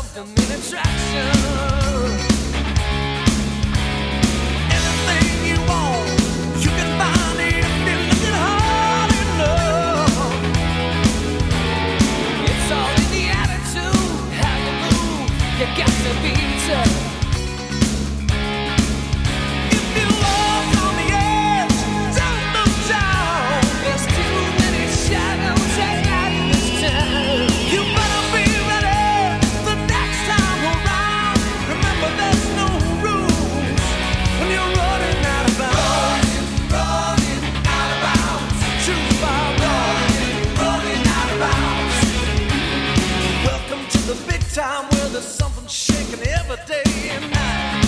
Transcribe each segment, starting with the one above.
the main attraction. Anything you want, you can find it if you're looking hard enough. It's all in the attitude, how you move. You got to be tough. If you walk on the edge, don't look down. There's too many shadows hanging out in this town. You better be ready the next time around. Remember, there's no rules when you're running out of bounds. Running out of bounds. Too far running out of bounds. Welcome to the big time where there's something shaking every day and night.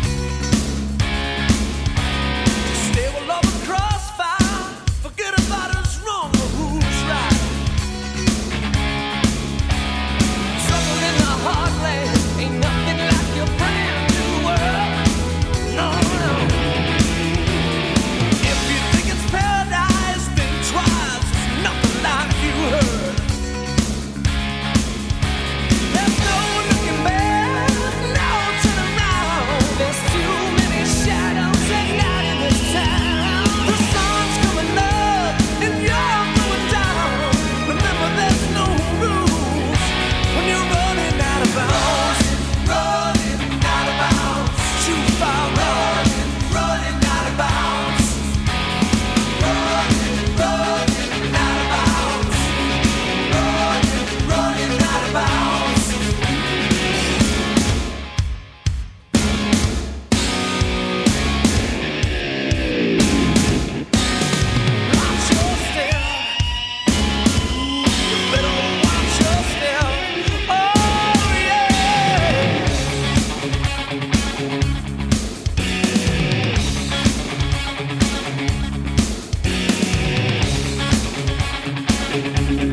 Stay with love and crossfire. Forget about who's wrong or who's right. Trouble in the heartland ain't nothing like your brand new world. No, no. If you think it's paradise, think twice. It's nothing like you heard. There's no looking back, no turning around. There's too many shadows hanging out in this town. The sun's coming up and you're going down. Remember, there's no rules when you're running out of bounds. Running out of bounds. Too far running out of bounds. Running out of bounds. Running out of bounds. Watch your step. You better watch your step. Oh yeah.